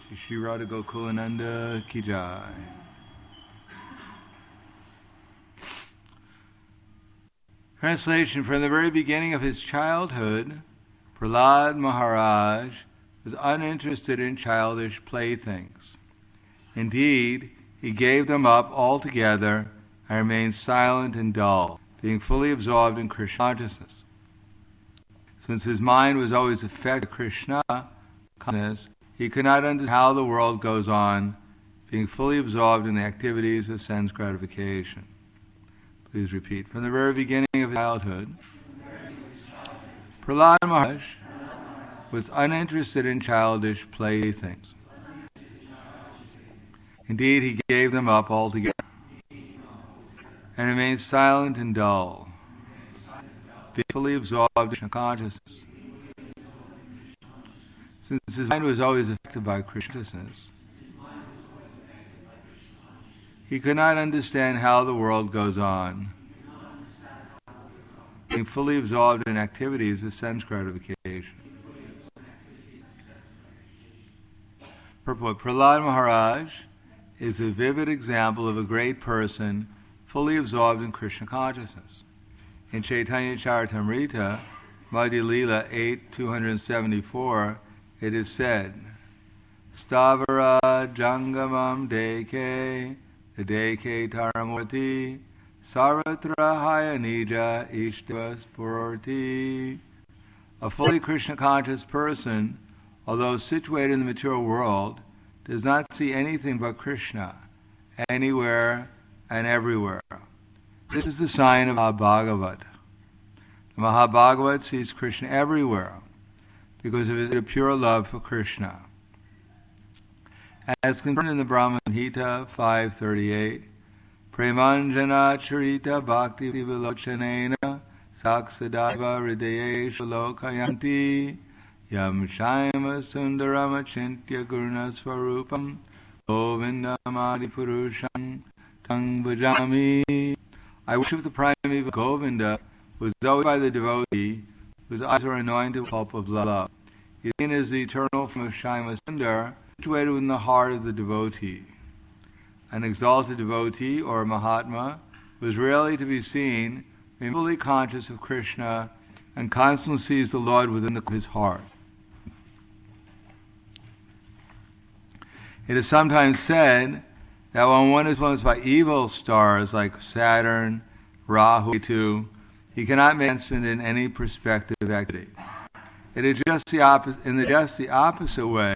Shri Radha Gokulananda Ki Jai. Translation: From the very beginning of his childhood, Prahlad Maharaj was uninterested in childish playthings. Indeed, he gave them up altogether and remained silent and dull, being fully absorbed in Krishna consciousness. Since his mind was always affected by Krishna consciousness, he could not understand how the world goes on, being fully absorbed in the activities of sense gratification. Please repeat. From the very beginning of his childhood, Prahlad Maharaj was uninterested in childish playthings. Indeed, he gave them up altogether and remained silent and dull, being fully absorbed in Krishna consciousness. Since his mind was always affected by Krishna consciousness, he could not understand how the world goes on, being fully absorbed in activities of sense gratification. Purport: Prahlad Maharaj is a vivid example of a great person fully absorbed in Krishna consciousness. In Chaitanya Charitamrita, Madhya Leela 8:274, it is said, Stavara Jangamam Deke, Deke Taramurti, Sarvatra Hayanija Ishtava Spurti. A fully Krishna conscious person, although situated in the material world, does not see anything but Krishna, anywhere and everywhere. This is the sign of Mahabhagavat. The Mahabhagavat sees Krishna everywhere because of his pure love for Krishna. As confirmed in the Brahma Gita 5:38, Premanjana Charita Bhakti Vilochanena Saksadaiva Hridayeshu Lokayanti Yam Shaima Sundaram Achintya Gurna Swarupam Govindamadi Purusham Tang Bhajami. I worship the primeval Govinda, who is always by the devotee, whose eyes are anointed with pulp of love. He is seen as the eternal form of Shaima Sundar, situated within the heart of the devotee. An exalted devotee, or Mahatma, was rarely to be seen, being fully conscious of Krishna, and constantly sees the Lord within his heart. It is sometimes said that when one is influenced by evil stars like Saturn, Rahu, Ketu, he cannot make advancement in any prospective activity. It is just the opposite way.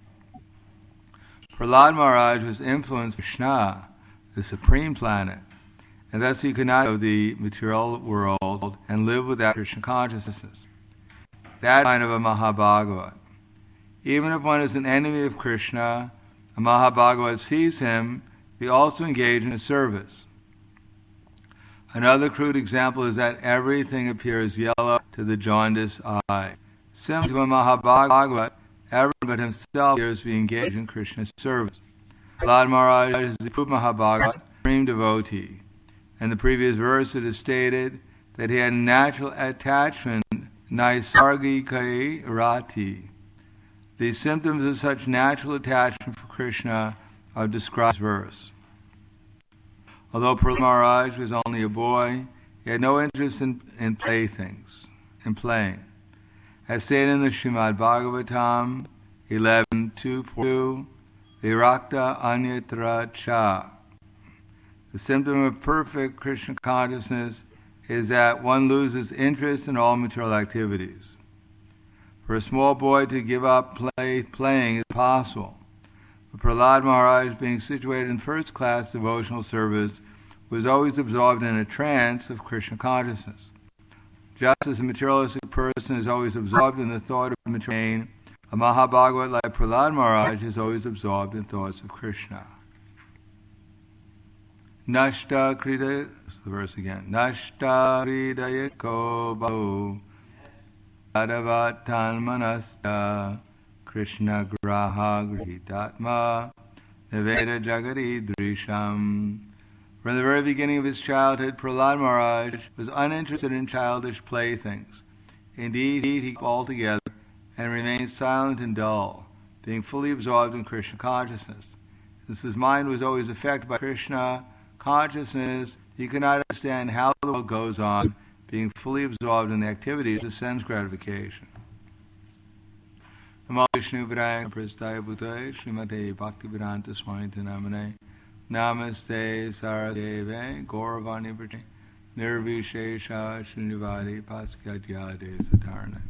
Prahlad Maharaj was influenced by Krishna, the supreme planet, and thus he could not know the material world and live without Krishna consciousness. That is the sign of a Mahabhagavat. Even if one is an enemy of Krishna, a Mahabhagavat sees him, be also engaged in his service. Another crude example is that everything appears yellow to the jaundiced eye. Similar to a Mahabhagavat, everyone but himself appears to be engaged in Krishna's service. Prahlad Maharaj is the proved Mahabhagavat, supreme devotee. In the previous verse it is stated that he had natural attachment, naisargikai rati. The symptoms of such natural attachment for Krishna are described in this verse. Although Prahlad Maharaj was only a boy, he had no interest in playthings, in playing. As stated in the Srimad Bhagavatam 11.2.42, Virakta Anyatra Cha. The symptom of perfect Krishna consciousness is that one loses interest in all material activities. For a small boy to give up playing is possible. But Prahlad Maharaj, being situated in first-class devotional service, was always absorbed in a trance of Krishna consciousness. Just as a materialistic person is always absorbed in the thought of material gain, a Mahabhagavat like Prahlad Maharaj is always absorbed in thoughts of Krishna. Nashta Krida, this is the verse again. Nashta Kridayako Bahu Adavatan Manasta Krishna Graha Grihitatma Niveda Jagati Drisham. From the very beginning of his childhood, Prahlad Maharaj was uninterested in childish playthings. Indeed, he kept altogether and remained silent and dull, being fully absorbed in Krishna consciousness. Since his mind was always affected by Krishna consciousness, he could not understand how the world goes on, being fully absorbed in the activities of sense gratification. Namo Vishnu Padaya Prastaya Bhutaya Srimate Bhaktivedanta Swami Namane Namaste Saradeve Gauravani Prati Nirvishesha Srinivadi Paskatyade Satarana.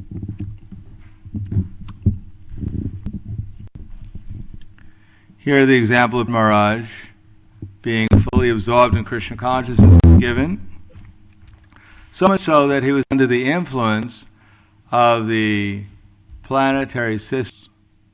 Here the example of Maharaj being fully absorbed in Krishna consciousness is given, so much so that he was under the influence of the planetary system.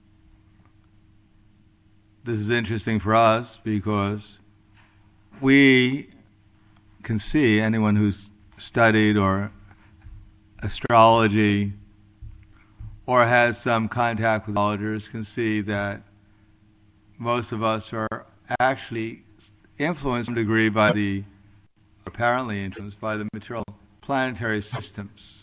This is interesting for us because we can see, anyone who's studied or astrology or has some contact with astrologers can see that most of us are actually influenced to some degree by apparently influenced by the material planetary systems.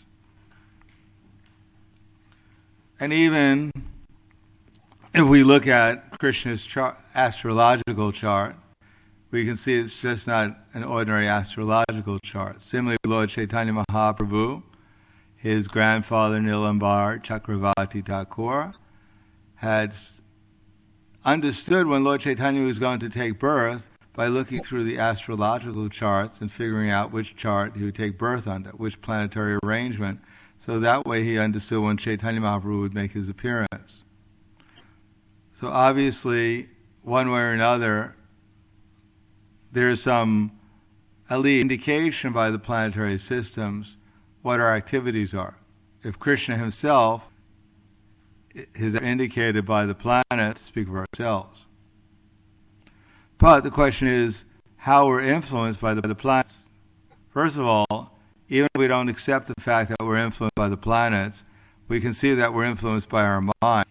And even if we look at Krishna's astrological chart, we can see it's just not an ordinary astrological chart. Similarly, Lord Chaitanya Mahaprabhu, his grandfather Nilambar Chakravarti Thakur, had understood when Lord Chaitanya was going to take birth by looking through the astrological charts and figuring out which chart he would take birth under, which planetary arrangement. So that way he understood when Chaitanya Mahaprabhu would make his appearance. So obviously, one way or another, there's some at least indication by the planetary systems what our activities are. If Krishna himself is indicated by the planets, to speak of ourselves. But the question is how we're influenced by the planets. First of all, even if we don't accept the fact that we're influenced by the planets, we can see that we're influenced by our mind.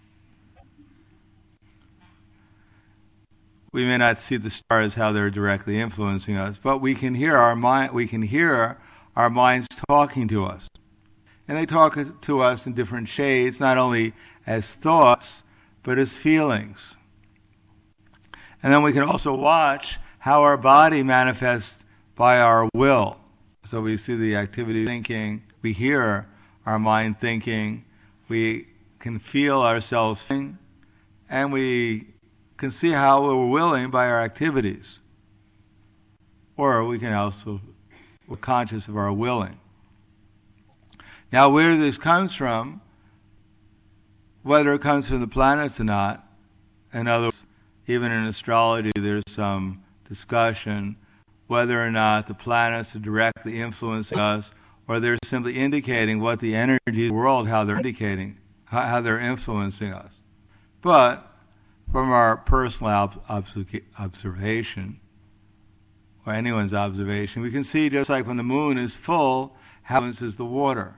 We may not see the stars how they're directly influencing us, but we can hear our mind. We can hear our minds talking to us, and they talk to us in different shades, not only as thoughts but as feelings. And then we can also watch how our body manifests by our will. So we see the activity of thinking, we hear our mind thinking, we can feel ourselves thinking, and we can see how we're willing by our activities. Or we can also, we're conscious of our willing. Now where this comes from, whether it comes from the planets or not, in other words, even in astrology there's some discussion whether or not the planets are directly influencing us or they're simply indicating what the energy of the world, how they're indicating, how they're influencing us. But from our personal observation, or anyone's observation, we can see just like when the moon is full, how it influences the water.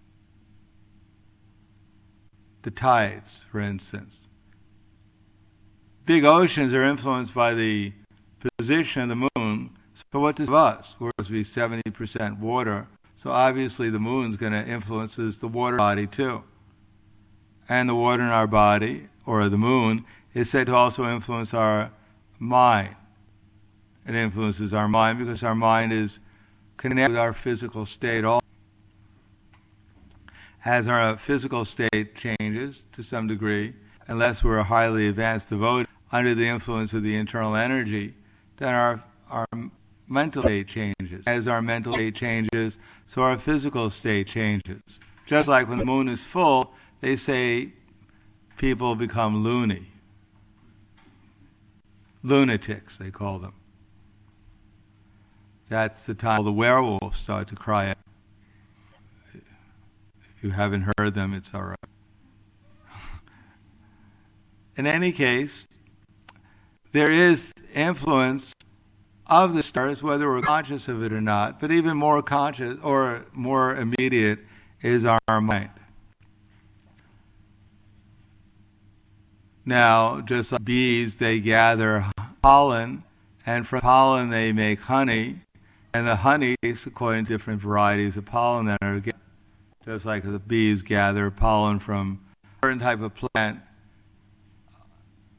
The tides, for instance. Big oceans are influenced by the position of the moon. So what does us? We're supposed to be 70% water. So obviously the moon's going to influence the water body too. And the water in our body, or the moon, is said to also influence our mind. It influences our mind because our mind is connected with our physical state also. As our physical state changes to some degree, unless we're a highly advanced devotee under the influence of the internal energy, then our mental state changes. As our mental state changes, so our physical state changes. Just like when the moon is full, they say people become loony. Lunatics, they call them. That's the time the werewolves start to cry out. If you haven't heard them, it's all right. In any case, there is influence of the stars, whether we're conscious of it or not, but even more conscious or more immediate is our mind. Now, just like bees, they gather pollen, and from pollen they make honey, and the honey is according to different varieties of pollen that are gathered. Just like the bees gather pollen from a certain type of plant,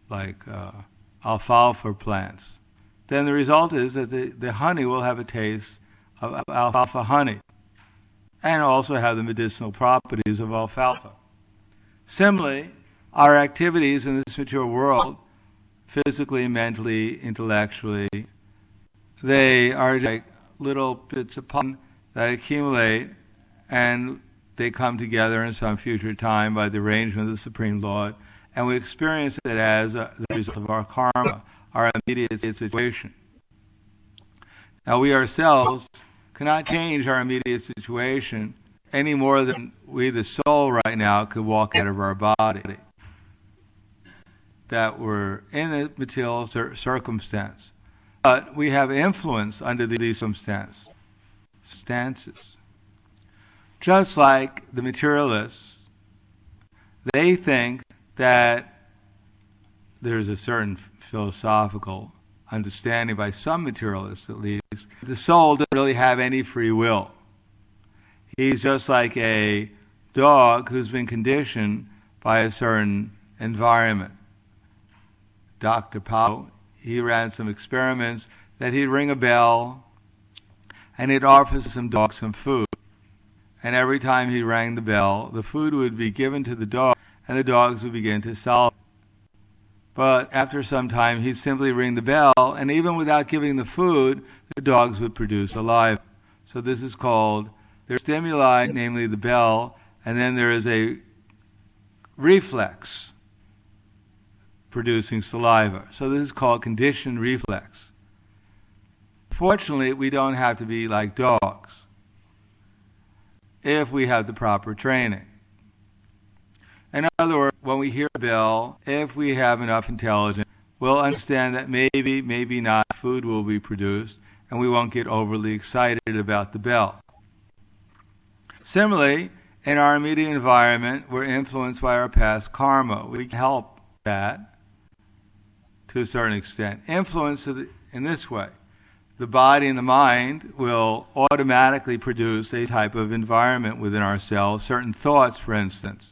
like alfalfa plants, then the result is that the honey will have a taste of alfalfa honey and also have the medicinal properties of alfalfa. Similarly, our activities in this material world, physically, mentally, intellectually, they are like little bits of pollen that accumulate and they come together in some future time by the arrangement of the Supreme Lord, and we experience it as the result of our karma, our immediate situation. Now, we ourselves cannot change our immediate situation any more than we, the soul, right now, could walk out of our body. That we're in a material circumstance. But we have influence under these circumstances. Just like the materialists, they think that there's a certain philosophical understanding by some materialists at least, the soul doesn't really have any free will. He's just like a dog who's been conditioned by a certain environment. Dr. Pao, he ran some experiments that he'd ring a bell and he'd offer some dogs some food. And every time he rang the bell, the food would be given to the dog and the dogs would begin to salivate. But after some time, he'd simply ring the bell, and even without giving the food, the dogs would produce saliva. So this is called, there's stimuli, namely the bell, and then there is a reflex producing saliva. So this is called conditioned reflex. Fortunately, we don't have to be like dogs if we have the proper training. In other words, when we hear a bell, if we have enough intelligence, we'll understand that maybe, maybe not, food will be produced, and we won't get overly excited about the bell. Similarly, in our immediate environment, we're influenced by our past karma. We can help that to a certain extent. Influence in this way. The body and the mind will automatically produce a type of environment within ourselves, certain thoughts, for instance.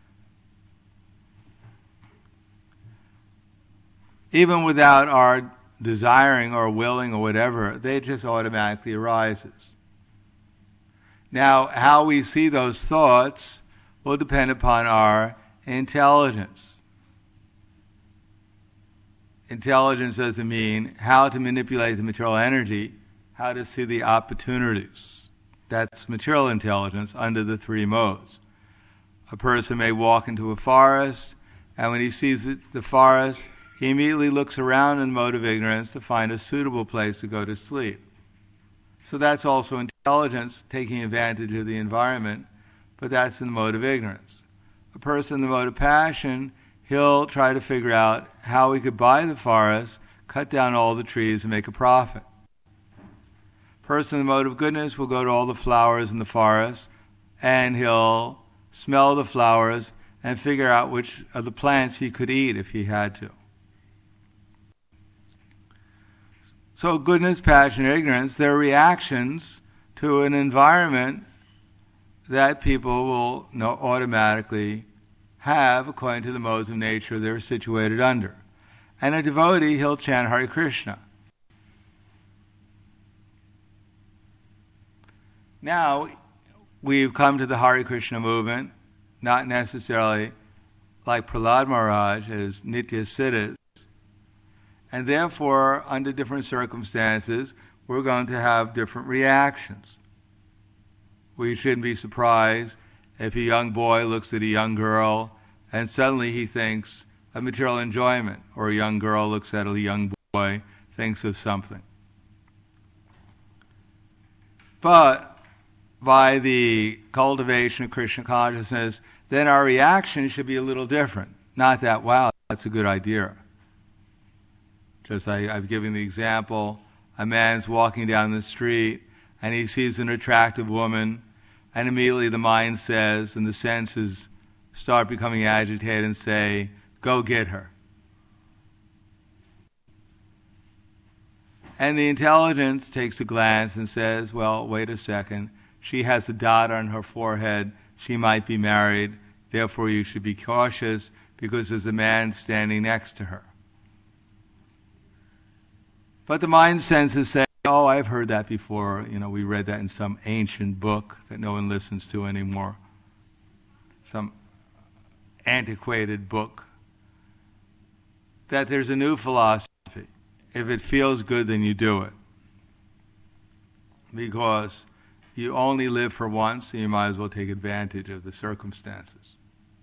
Even without our desiring or willing or whatever, they just automatically arises. Now, how we see those thoughts will depend upon our intelligence. Intelligence doesn't mean how to manipulate the material energy, how to see the opportunities. That's material intelligence under the three modes. A person may walk into a forest, and when he sees the forest, he immediately looks around in the mode of ignorance to find a suitable place to go to sleep. So that's also intelligence taking advantage of the environment, but that's in the mode of ignorance. A person in the mode of passion, he'll try to figure out how he could buy the forest, cut down all the trees, and make a profit. A person in the mode of goodness will go to all the flowers in the forest, and he'll smell the flowers and figure out which of the plants he could eat if he had to. So goodness, passion, ignorance, they're reactions to an environment that people will automatically have according to the modes of nature they're situated under. And a devotee, he'll chant Hare Krishna. Now, we've come to the Hare Krishna movement, not necessarily like Prahlad Maharaj as Nitya Siddhas, and therefore, under different circumstances, we're going to have different reactions. We shouldn't be surprised if a young boy looks at a young girl and suddenly he thinks of material enjoyment, or a young girl looks at a young boy, thinks of something. But by the cultivation of Krishna consciousness, then our reaction should be a little different. Not that, wow, that's a good idea. Just I've given the example, a man's walking down the street and he sees an attractive woman, and immediately the mind says, and the senses start becoming agitated and say, go get her. And the intelligence takes a glance and says, well, wait a second, she has a dot on her forehead, she might be married, therefore you should be cautious because there's a man standing next to her. But the mind senses say, oh, I've heard that before. We read that in some ancient book that no one listens to anymore. Some antiquated book. That there's a new philosophy. If it feels good, then you do it. Because you only live for once, and you might as well take advantage of the circumstances.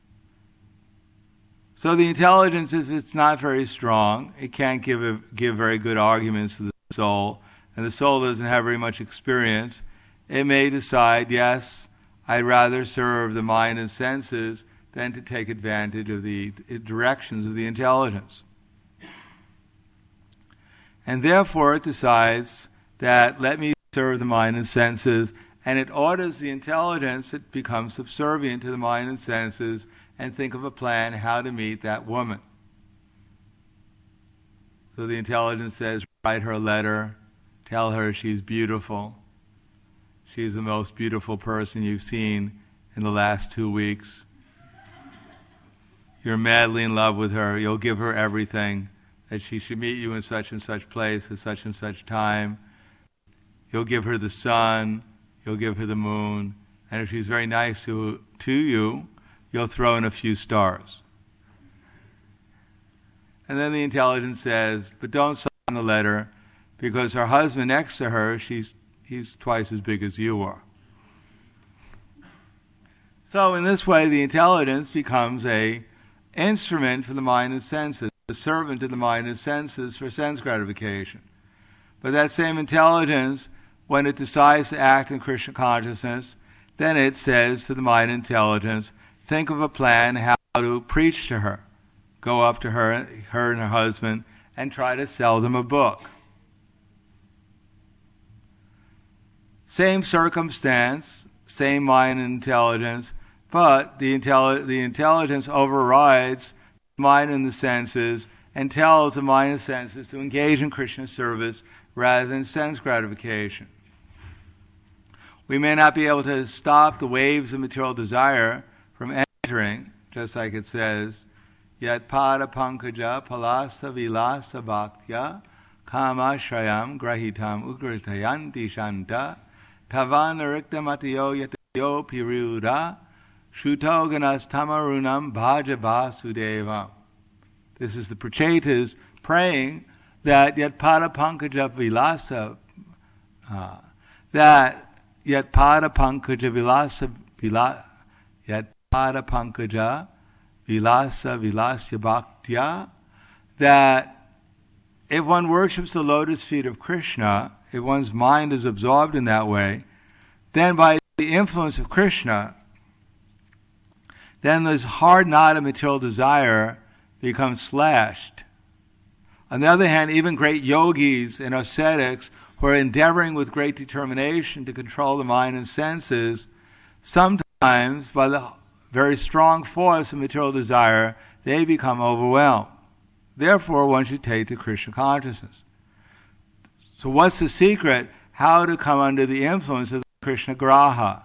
So the intelligence, if it's not very strong, it can't give very good arguments to the soul, and the soul doesn't have very much experience. It may decide, yes, I'd rather serve the mind and senses than to take advantage of the directions of the intelligence. And therefore it decides that let me serve the mind and senses, and it orders the intelligence that becomes subservient to the mind and senses and think of a plan how to meet that woman. So the intelligence says, write her a letter, tell her she's beautiful. She's the most beautiful person you've seen in the last 2 weeks. You're madly in love with her. You'll give her everything, that she should meet you in such and such place at such and such time. You'll give her the sun, you'll give her the moon, and if she's very nice to you, you'll throw in a few stars. And then the intelligence says, but don't sign the letter, because her husband next to her, he's twice as big as you are. So in this way, the intelligence becomes an instrument for the mind and senses, a servant to the mind and senses for sense gratification. But that same intelligence, when it decides to act in Krishna consciousness, then it says to the mind intelligence, think of a plan how to preach to her. Go up to her and her husband, and try to sell them a book. Same circumstance, same mind and intelligence, but the intelligence overrides the mind and the senses and tells the mind and senses to engage in Krishna service rather than sense gratification. We may not be able to stop the waves of material desire from entering, just like it says, Yat pada pankaja palasa vilasa bhaktya kamashrayam grahitam ugritayanti shanta tavanarikta matayo yatayo piruda shutoganas tamarunam bhaja vasudevam. This is the Prachetas praying that Yat pada pankaja vilasa, that Yat pada pankaja vilasa, Yat pada pankaja vilasya bhaktya, that if one worships the lotus feet of Krishna, if one's mind is absorbed in that way, then by the influence of Krishna, then this hard knot of material desire becomes slashed. On the other hand, even great yogis and ascetics who are endeavoring with great determination to control the mind and senses, sometimes by the very strong force of material desire, they become overwhelmed. Therefore, one should take to Krishna consciousness. So what's the secret? How to come under the influence of the Krishna graha.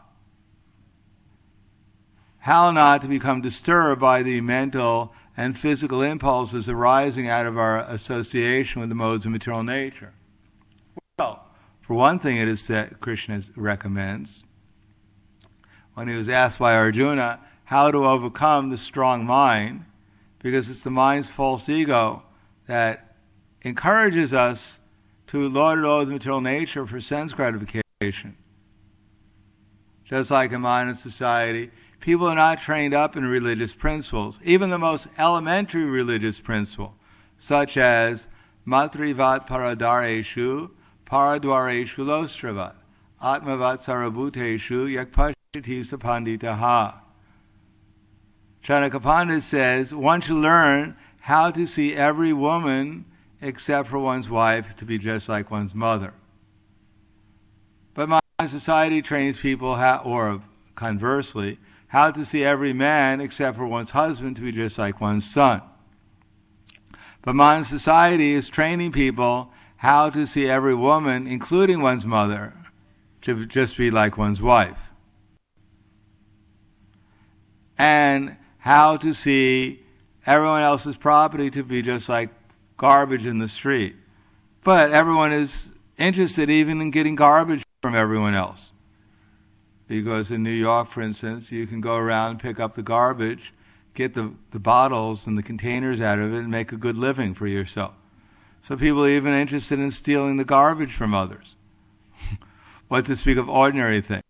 How not to become disturbed by the mental and physical impulses arising out of our association with the modes of material nature. Well, for one thing, it is that Krishna recommends, when he was asked by Arjuna how to overcome the strong mind, because it's the mind's false ego that encourages us to lord it over the material nature for sense gratification. Just like in modern society, people are not trained up in religious principles, even the most elementary religious principle, such as matrivat paradareshu paradwareshu lostravat atmavat sarabhuteshu yakpashati sapanditaha. Chanaka Pandit says one should learn how to see every woman except for one's wife to be just like one's mother. But modern society trains people or conversely, how to see every man except for one's husband to be just like one's son. But modern society is training people how to see every woman, including one's mother, to just be like one's wife. And how to see everyone else's property to be just like garbage in the street. But everyone is interested even in getting garbage from everyone else. Because in New York, for instance, you can go around, pick up the garbage, get the bottles and the containers out of it, and make a good living for yourself. So people are even interested in stealing the garbage from others. What to speak of ordinary things.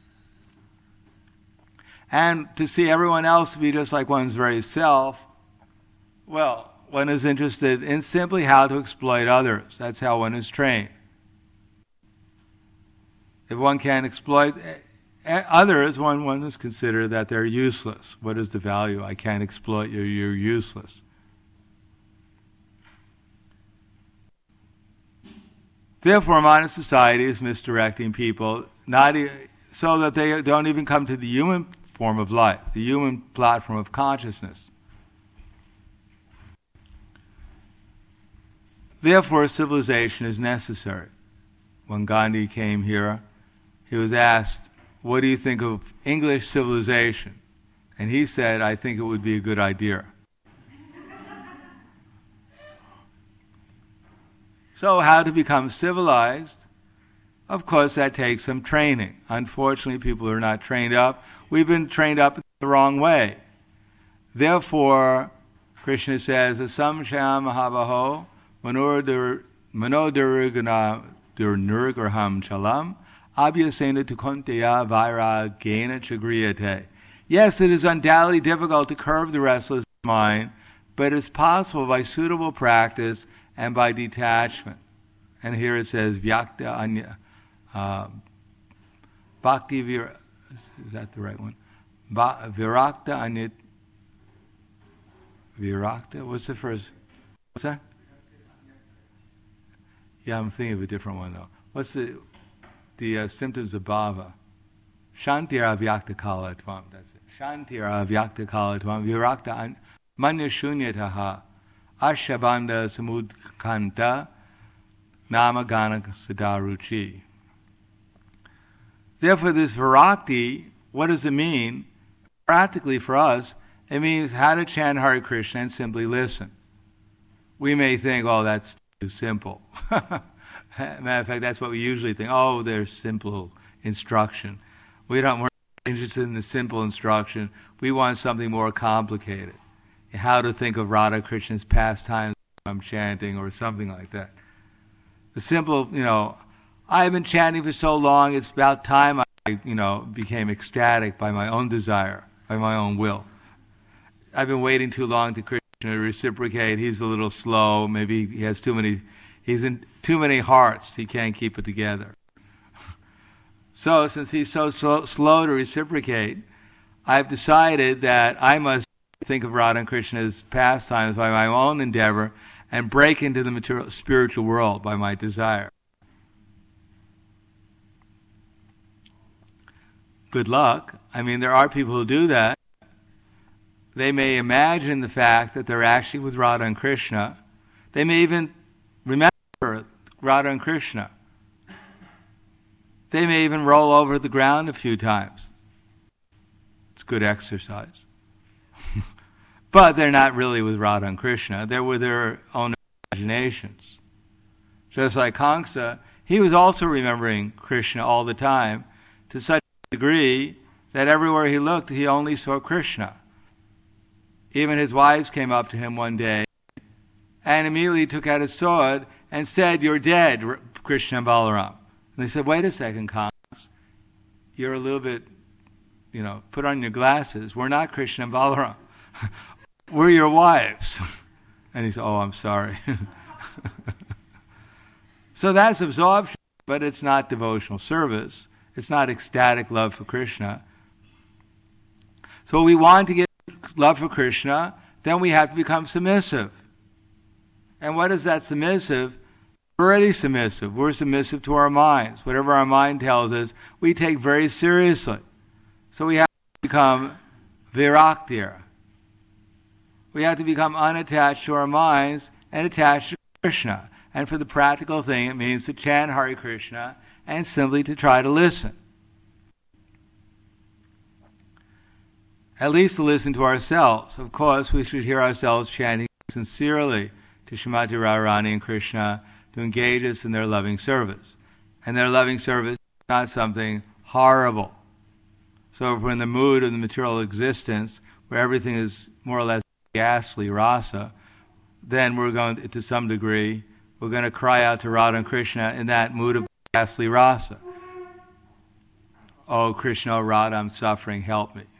And to see everyone else be just like one's very self, well, one is interested in simply how to exploit others. That's how one is trained. If one can't exploit others, one is considered that they're useless. What is the value? I can't exploit you, you're useless. Therefore, modern society is misdirecting people so that they don't even come to the human form of life, the human platform of consciousness. Therefore, civilization is necessary. When Gandhi came here, he was asked, "What do you think of English civilization?" And he said, "I think it would be a good idea." So how to become civilized? Of course, that takes some training. Unfortunately, people are not trained up. We've been trained up the wrong way. Therefore, Krishna says, "Asam sham mahabaho manodurugana durnurgraham chalam abhyasena tukonteya vairagena chagriyate." Yes, it is undoubtedly difficult to curb the restless mind, but it's possible by suitable practice and by detachment. And here it says, Vyakta Anya, Bhakti Vir, is that the right one? Virakta Anya, Virakta, what's the first? What's that? Yeah, I'm thinking of a different one though. What's the symptoms of bhava? Shantira Vyakta Kalatvam, that's it. Shantira Vyakta Kalatvam, Virakta Manya Shunyataha, Ashabanda Samudkanta Namagana Sadaruchi. Therefore, this Virakti, what does it mean? Practically for us, it means how to chant Hare Krishna and simply listen. We may think, oh, that's too simple. Matter of fact, that's what we usually think. Oh, there's simple instruction. We're not interested in the simple instruction. We want something more complicated. How to think of Radha Krishna's pastimes I'm chanting or something like that. The simple, I've been chanting for so long, it's about time I, became ecstatic by my own desire, by my own will. I've been waiting too long to Krishna to reciprocate. He's a little slow. Maybe he's in too many hearts. He can't keep it together. So since he's so slow to reciprocate, I've decided that I must think of Radha and Krishna's pastimes by my own endeavor and break into the material spiritual world by my desire. Good luck. I mean, there are people who do that. They may imagine the fact that they're actually with Radha and Krishna. They may even remember Radha and Krishna. They may even roll over the ground a few times. It's good exercise. But they're not really with Radha and Krishna. They're with their own imaginations. Just like Kamsa, he was also remembering Krishna all the time to such a degree that everywhere he looked, he only saw Krishna. Even his wives came up to him one day and immediately took out his sword and said, "You're dead, Krishna and Balaram." And they said, "Wait a second, Kamsa. You're a little bit, put on your glasses. We're not Krishna and Balaram. We're your wives." And he said, "Oh, I'm sorry." So that's absorption, but it's not devotional service. It's not ecstatic love for Krishna. So we want to get love for Krishna, then we have to become submissive. And what is that submissive? We're already submissive. We're submissive to our minds. Whatever our mind tells us, we take very seriously. So we have to become viraktir. We have to become unattached to our minds and attached to Krishna. And for the practical thing, it means to chant Hare Krishna and simply to try to listen. at least to listen to ourselves. Of course, we should hear ourselves chanting sincerely to Srimati Radharani and Krishna to engage us in their loving service. And their loving service is not something horrible. So if we're in the mood of the material existence, where everything is more or less ghastly rasa, then we're going to some degree, we're going to cry out to Radha and Krishna in that mood of ghastly rasa. Oh Krishna, oh Radha, I'm suffering, help me.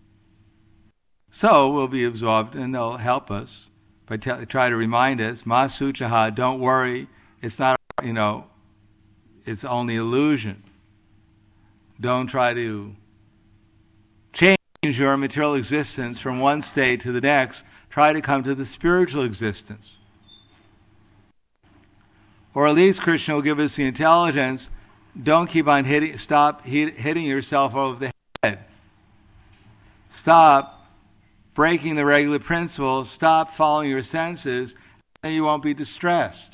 So we'll be absorbed and they'll help us by try to remind us, Ma Suchaha, don't worry, it's not, it's only illusion. Don't try to change your material existence from one state to the next. Try to come to the spiritual existence. Or at least Krishna will give us the intelligence. Don't keep on hitting yourself over the head. Stop breaking the regular principles. Stop following your senses, and you won't be distressed.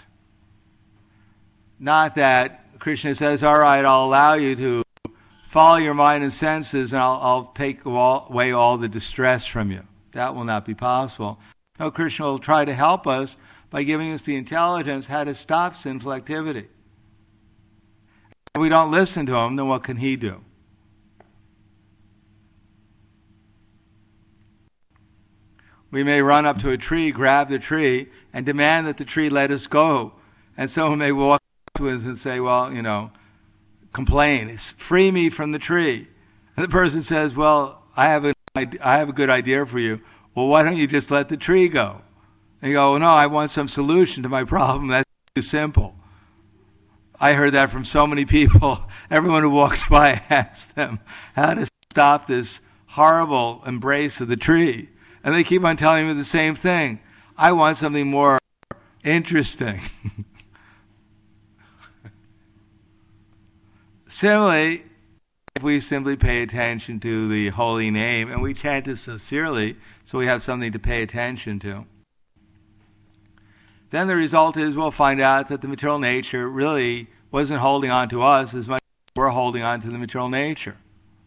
Not that Krishna says, all right, I'll allow you to follow your mind and senses, and I'll take away all the distress from you. That will not be possible. No, Krishna will try to help us by giving us the intelligence how to stop sinful activity. If we don't listen to him, then what can he do? We may run up to a tree, grab the tree, and demand that the tree let us go. And someone may walk up to us and say, well, complain, free me from the tree. And the person says, well, I have a good idea for you. Well, why don't you just let the tree go? And you go, no, I want some solution to my problem. That's too simple. I heard that from so many people. Everyone who walks by asks them how to stop this horrible embrace of the tree. And they keep on telling me the same thing. I want something more interesting. Similarly, if we simply pay attention to the holy name, and we chant it sincerely, so we have something to pay attention to, then the result is we'll find out that the material nature really wasn't holding on to us as much as we're holding on to the material nature.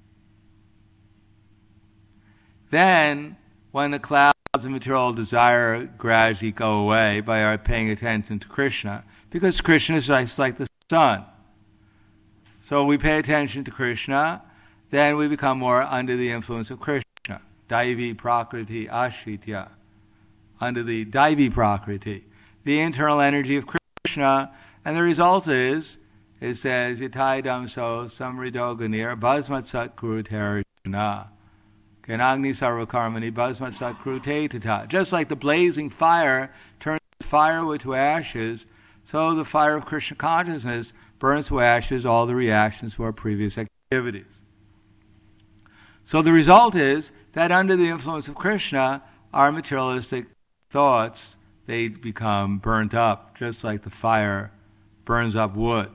Then, when the clouds of material desire gradually go away by our paying attention to Krishna, because Krishna is just like the sun. So we pay attention to Krishna, then we become more under the influence of Krishna. Daivi Prakriti Ashritya. Under the Daivi Prakriti, the internal energy of Krishna, and the result is, it says, Yatai Damso Samrido Ganir Bhasmat Satkuru Terajana. Ganagni Sarvakarmani Bhasmat Satkuru Teta. Just like the blazing fire turns firewood to ashes, so the fire of Krishna consciousness burns to ashes all the reactions to our previous activities. So the result is that under the influence of Krishna, our materialistic thoughts, they become burnt up, just like the fire burns up wood.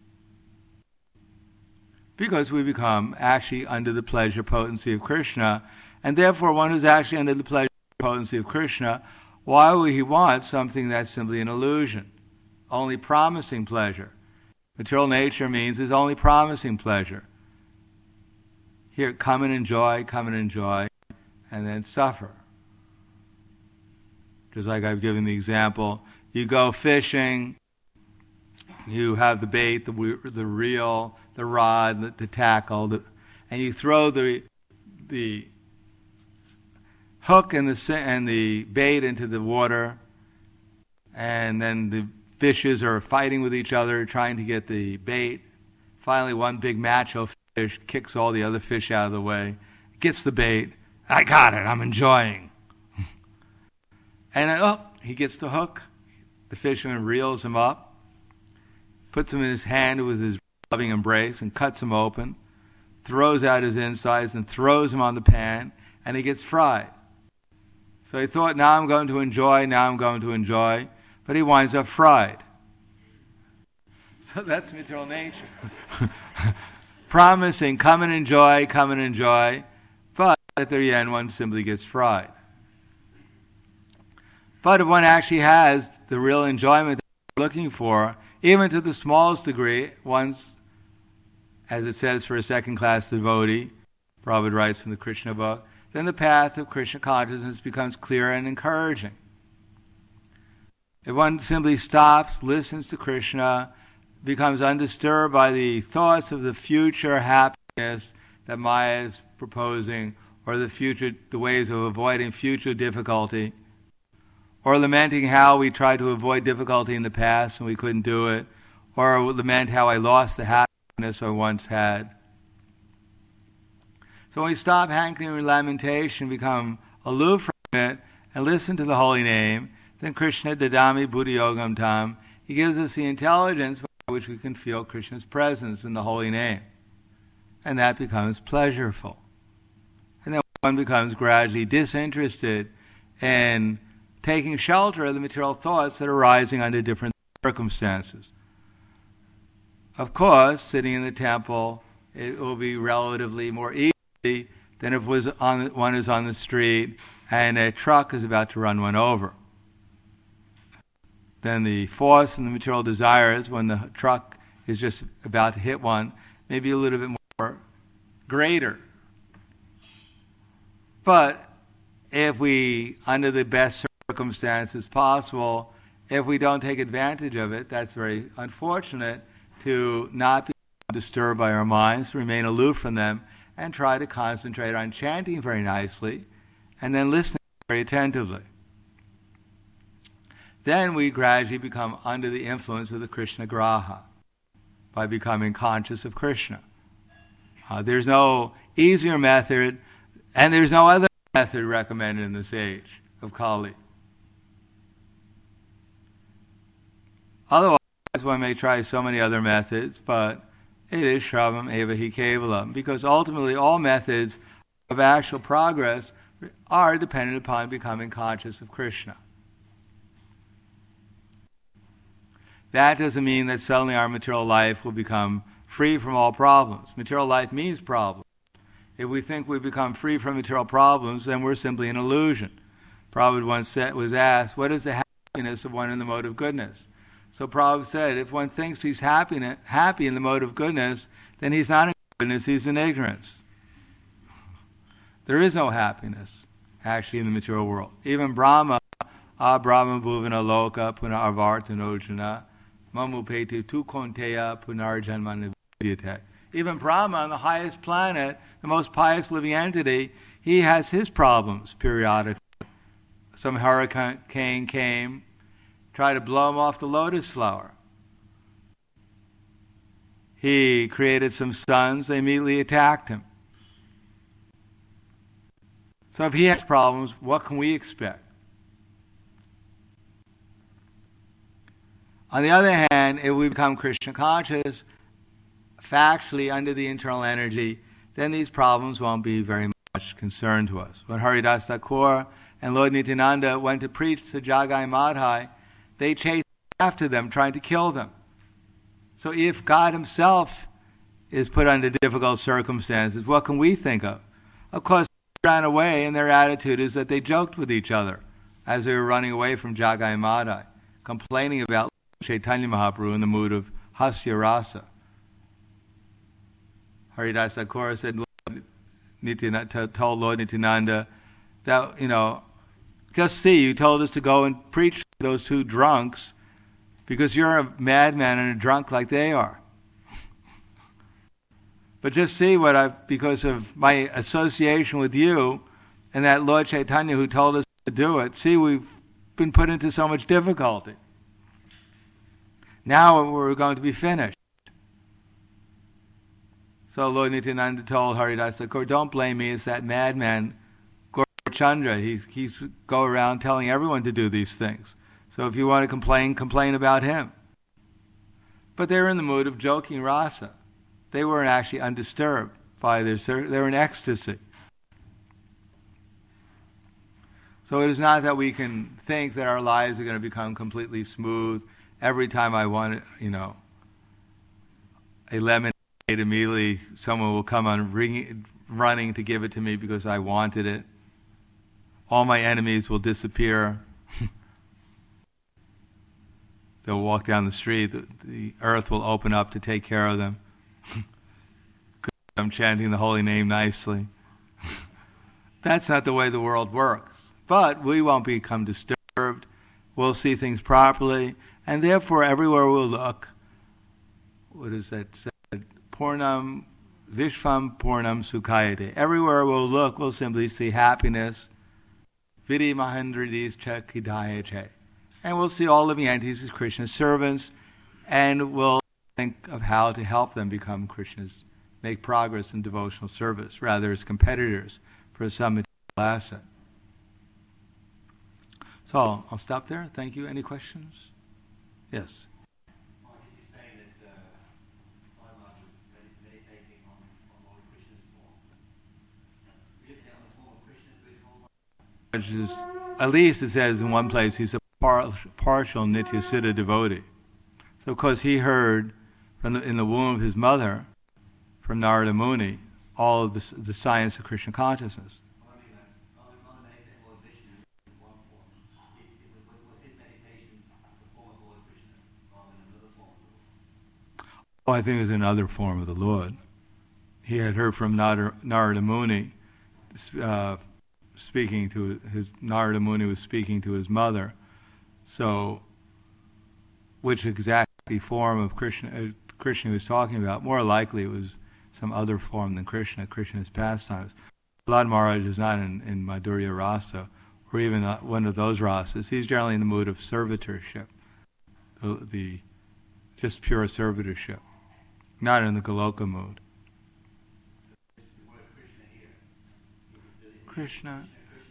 Because we become actually under the pleasure potency of Krishna, and therefore one who's actually under the pleasure potency of Krishna, why would he want something that's simply an illusion, only promising pleasure? Material nature means it's only promising pleasure. Here, come and enjoy, and then suffer. Just like I've given the example, you go fishing, you have the bait, the reel, the rod, the tackle, and you throw the hook and the bait into the water, and then the fishes are fighting with each other, trying to get the bait. Finally, one big macho fish kicks all the other fish out of the way, gets the bait. I got it, I'm enjoying. And he gets the hook. The fisherman reels him up, puts him in his hand with his loving embrace, and cuts him open, throws out his insides, and throws him on the pan, and he gets fried. So he thought, now I'm going to enjoy, but he winds up fried. So that's material nature. Promising, come and enjoy, but at the end one simply gets fried. But if one actually has the real enjoyment that we're looking for, even to the smallest degree, once, as it says for a second-class devotee, Prabhupada writes in the Krishna book, then the path of Krishna consciousness becomes clear and encouraging. If one simply stops, listens to Krishna, becomes undisturbed by the thoughts of the future happiness that Maya is proposing, or the ways of avoiding future difficulty, or lamenting how we tried to avoid difficulty in the past and we couldn't do it, or lament how I lost the happiness I once had. So when we stop hankering and lamentation, become aloof from it, and listen to the holy name, then Krishna Dadami Buddha Yogam Tam, he gives us the intelligence by which we can feel Krishna's presence in the holy name. And that becomes pleasureful. And then one becomes gradually disinterested in taking shelter of the material thoughts that are arising under different circumstances. Of course, sitting in the temple, it will be relatively more easy than if one is on the street and a truck is about to run one over. Then the force and the material desires, when the truck is just about to hit one, may be a little bit more greater. But if we, under the best circumstances possible, if we don't take advantage of it, that's very unfortunate, to not be disturbed by our minds, remain aloof from them, and try to concentrate on chanting very nicely, and then listening very attentively. Then we gradually become under the influence of the Krishna Graha, by becoming conscious of Krishna. There's no easier method, and there's no other method recommended in this age of Kali. Otherwise, one may try so many other methods, but it is Shravam Eva Hi Kevalam, because ultimately all methods of actual progress are dependent upon becoming conscious of Krishna. That doesn't mean that suddenly our material life will become free from all problems. Material life means problems. If we think we become free from material problems, then we're simply an illusion. Prabhupada once was asked, what is the happiness of one in the mode of goodness? So Prabhupada said, if one thinks he's happy in the mode of goodness, then he's not in goodness, he's in ignorance. There is no happiness, actually, in the material world. Even Brahma, Brahma Bhuvana Loka Punarvartanojana, Mamupeti Tu Konteya Punarjanmana Vidyate. Even Brahma, on the highest planet, the most pious living entity, he has his problems periodically. Some hurricane came, tried to blow him off the lotus flower. He created some sons, they immediately attacked him. So if he has problems, what can we expect? On the other hand, if we become Krishna conscious, factually under the internal energy, then these problems won't be very much concern to us. When Haridas Thakur and Lord Nityananda went to preach to Jagai Madhai, they chased after them, trying to kill them. So if God himself is put under difficult circumstances, what can we think of? Of course, they ran away, and their attitude is that they joked with each other as they were running away from Jagai Madhai, complaining about Chaitanya Mahaprabhu in the mood of Hasya Rasa. Haridas Thakur said, told Lord Nityananda that, just see, you told us to go and preach to those two drunks because you're a madman and a drunk like they are. But just see because of my association with you and that Lord Chaitanya who told us to do it, see, we've been put into so much difficulty. Now we're going to be finished. So Lord Nityananda told Haridas Thakur, don't blame me, it's that madman Chandra. He's go around telling everyone to do these things. So if you want to complain about him. But they were in the mood of joking rasa. They weren't actually undisturbed by they were in ecstasy. So it is not that we can think that our lives are going to become completely smooth. Every time I want, a lemonade, immediately someone will come on running to give it to me because I wanted it. All my enemies will disappear. They'll walk down the street. The earth will open up to take care of them. I'm chanting the holy name nicely. That's not the way the world works. But we won't become disturbed. We'll see things properly. And therefore, everywhere we'll look, what is that said? Purnam, Vishvam Purnam Sukhayate. Everywhere we'll look, we'll simply see happiness. Vidi Mahendradis Chakidayache. And we'll see all living entities as Krishna's servants, and we'll think of how to help them become Krishna's, make progress in devotional service, rather as competitors for some material asset. So I'll stop there. Thank you. Any questions? Yes. Mark, did you say that Maharaj was meditating on Lord Krishna's form? Meditate on the form of Krishna through his whole life? At least it says in one place he's a partial Nityasiddha devotee. So, of course, he heard in the womb of his mother, from Narada Muni, all of the science of Krishna consciousness. Oh, I think it was another form of the Lord. He had heard from Narada Muni, speaking to Narada Muni was speaking to his mother. So, which exactly form of Krishna he was talking about? More likely it was some other form than Krishna's pastimes. Prahlad Maharaj is not in Madhurya Rasa, or even one of those rasas. He's generally in the mood of servitorship, the just pure servitorship, not in the Goloka mood. Krishna.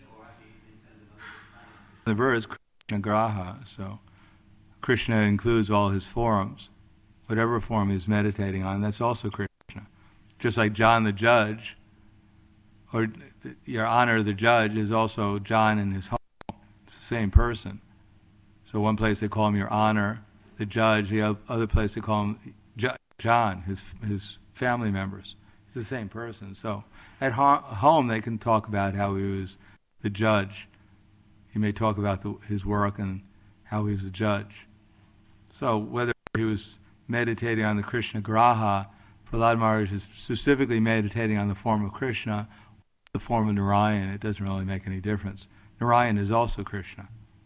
The verse Krishna Graha, so Krishna includes all his forms. Whatever form he's meditating on, that's also Krishna. Just like John the Judge, or Your Honor the Judge, is also John in his home. It's the same person. So one place they call him Your Honor the Judge, the other place they call him John, his family members. It's the same person. So at home they can talk about how he was the judge. He may talk about his work and how he was the judge. So whether he was meditating on the Krishna Graha, Prahlad Maharaj is specifically meditating on the form of Krishna, the form of Narayan, it doesn't really make any difference. Narayan is also Krishna.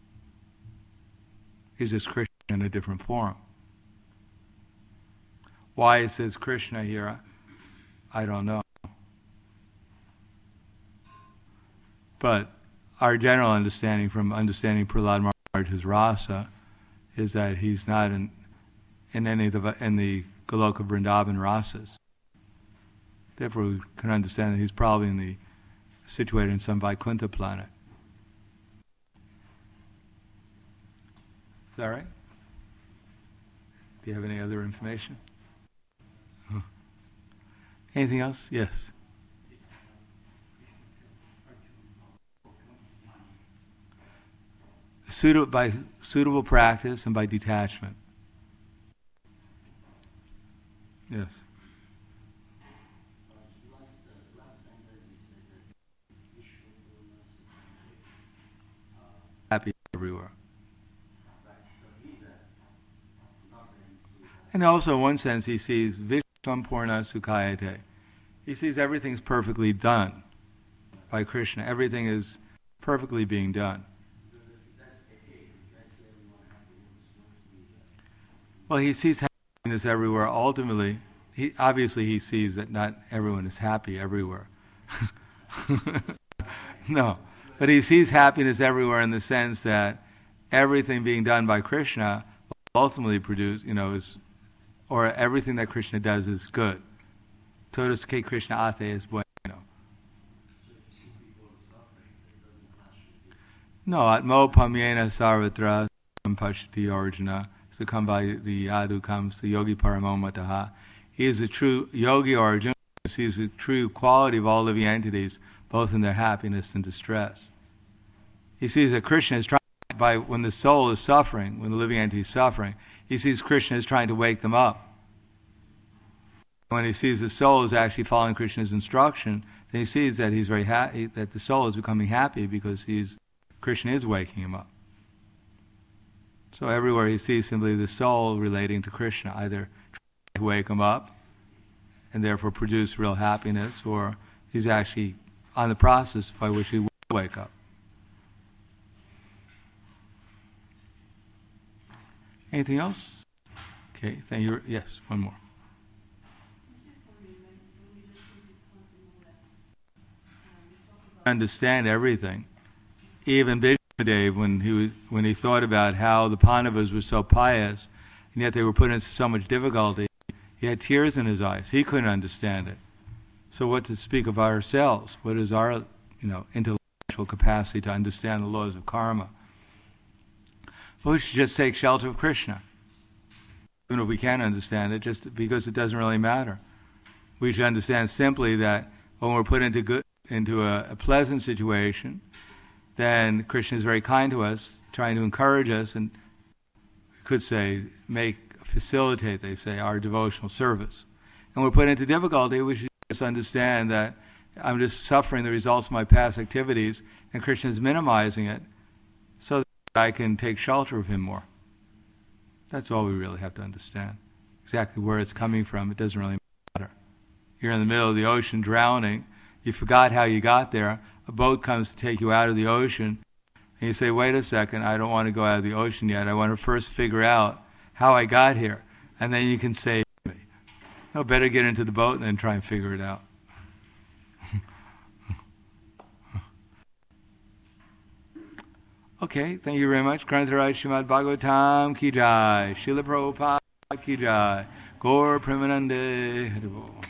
He's just Krishna in a different form. Why it says Krishna here, I don't know. But our general understanding from understanding Prahlad Maharaj's rasa is that he's not in any of the Goloka Vrindavan rasas. Therefore, we can understand that he's probably situated in some Vaikuntha planet. Is that right? Do you have any other information? Anything else? Yes. By suitable practice and by detachment. Yes. Happy everywhere. And also, in one sense, he sees Vishvam Purna Sukhayate. He sees everything's perfectly done by Krishna. Everything is perfectly being done. Well, he sees happiness everywhere. Ultimately, he sees that not everyone is happy everywhere. No. But he sees happiness everywhere in the sense that everything being done by Krishna will ultimately produce, or everything that Krishna does is good. Todas que Krishna hace es bueno. No, atmo pamyena sarvatra pashti Arjuna sukham by the yadu comes the yogi paramo mataha. He is a true yogi or Arjuna. He sees the true quality of all living entities, both in their happiness and distress. He sees that Krishna is trying, when the soul is suffering, when the living entity is suffering, he sees Krishna is trying to wake them up. When he sees the soul is actually following Krishna's instruction, then he sees that he's very happy, that the soul is becoming happy because Krishna is waking him up. So everywhere he sees simply the soul relating to Krishna, either trying to wake him up and therefore produce real happiness, or he's actually on the process by which we will wake up. Anything else? Okay, thank you. Yes, one more. Understand everything. Even Vishnudev, when he thought about how the Pandavas were so pious, and yet they were put into so much difficulty, he had tears in his eyes. He couldn't understand it. So what to speak of ourselves? What is our, intellectual capacity to understand the laws of karma? Well, we should just take shelter of Krishna. Even if we can't understand it, just because it doesn't really matter. We should understand simply that when we're put into a pleasant situation, then Krishna is very kind to us, trying to encourage us, and we could say, facilitate, they say, our devotional service. And we're put into difficulty, we should just understand that I'm just suffering the results of my past activities, and Krishna is minimizing it, so that I can take shelter of him more. That's all we really have to understand. Exactly where it's coming from, it doesn't really matter. You're in the middle of the ocean drowning, you forgot how you got there, a boat comes to take you out of the ocean, and you say, wait a second, I don't want to go out of the ocean yet, I want to first figure out how I got here, and then you can save me. No, better get into the boat and then try and figure it out. Okay, thank you very much. Grantaraj Srimad Bhagavatam ki jai, Srila Prabhupada ki jai, Gaur Premanande Haribo.